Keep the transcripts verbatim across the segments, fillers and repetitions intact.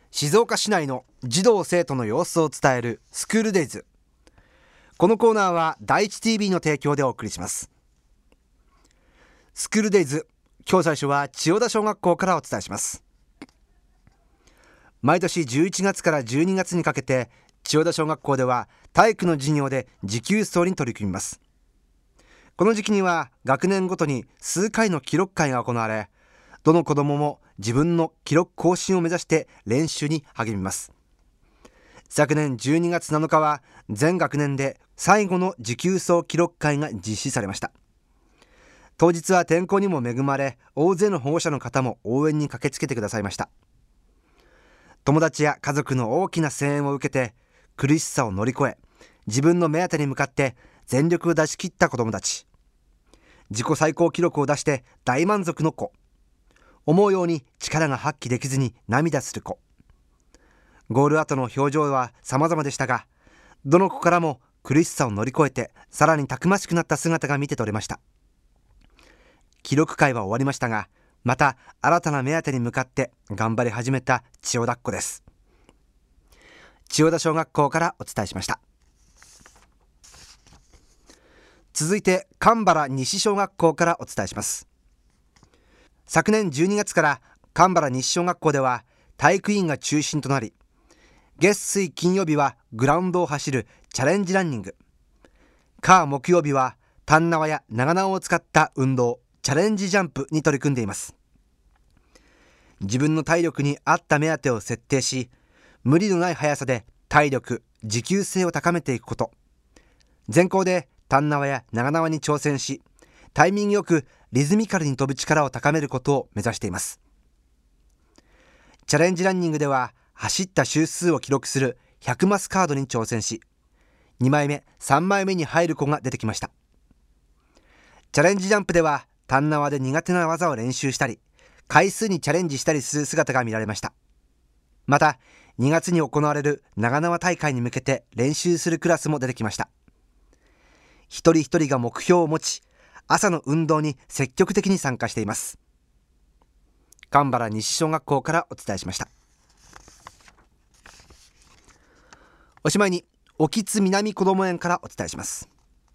静岡市内の児童生徒の様子を伝えるスクールデイズ。このコーナーは第一 ティービー の提供でお送りします。スクールデイズ、今日最初は千代田小学校からお伝えします。毎年じゅういちがつからじゅうにがつにかけて、千代田小学校では体育の授業で持久走に取り組みます。この時期には学年ごとに数回の記録会が行われ、どの子どもも自分の記録更新を目指して練習に励みます。昨年じゅうにがつなのかは全学年で最後の持久走記録会が実施されました。当日は天候にも恵まれ、大勢の保護者の方も応援に駆けつけてくださいました。友達や家族の大きな声援を受けて、苦しさを乗り越え、自分の目当てに向かって全力を出し切った子どもたち。自己最高記録を出して大満足の子。思うように力が発揮できずに涙する子。ゴール後の表情は様々でしたが、どの子からも苦しさを乗り越えてさらにたくましくなった姿が見て取れました。記録会は終わりましたが、また新たな目当てに向かって頑張り始めた千代田っ子です。千代田小学校からお伝えしました。続いて蒲原西小学校からお伝えします。昨年じゅうにがつから蒲原西小学校では体育委員が中心となり、月水金曜日はグラウンドを走るチャレンジランニング、火木曜日は単縄や長縄を使った運動チャレンジジャンプに取り組んでいます。自分の体力に合った目当てを設定し、無理のない速さで体力持久性を高めていくこと、全校で単縄や長縄に挑戦し、タイミングよくリズミカルに飛ぶ力を高めることを目指しています。チャレンジランニングでは走った周数を記録するひゃくマスカードに挑戦し、にまいめさんまいめに入る子が出てきました。チャレンジジャンプでは単縄で苦手な技を練習したり、回数にチャレンジしたりする姿が見られました。またにがつに行われる長縄大会に向けて練習するクラスも出てきました。一人一人が目標を持ち、朝の運動に積極的に参加しています。蒲原西小学校からお伝えしました。おしまいに興津南こども園からお伝えします。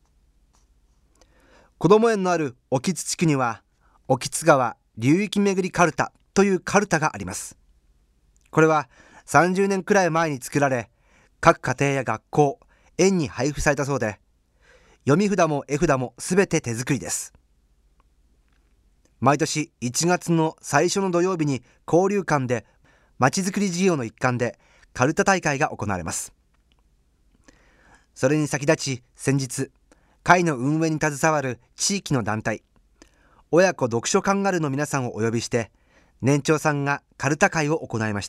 こども園のある興津地区には、興津川流域めぐりかるたというかるたがあります。これはさんじゅうねんくらい前に作られ、各家庭や学校、園に配布されたそうで、読み札も絵札もすべて手作りです。毎年いちがつの最初の土曜日に交流館でまちづくり事業の一環でかるた大会が行われます。それに先立ち、先日会の運営に携わる地域の団体、親子読書カンガルーの皆さんをお呼びして、年長さんがかるた会を行いました。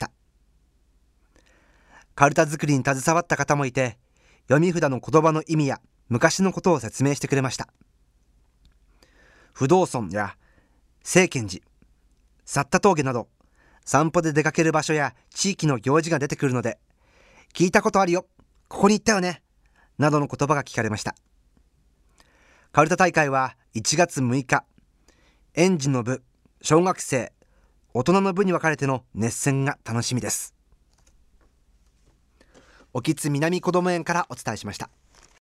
かるた作りに携わった方もいて、読み札の言葉の意味や昔のことを説明してくれました。不動尊や清見寺、去田峠など、散歩で出かける場所や地域の行事が出てくるので、聞いたことあるよ、ここに行ったよね、などの言葉が聞かれました。かるた大会はいちがつむいか、園児の部、小学生、大人の部に分かれての熱戦が楽しみです。興津南こども園からお伝えしました。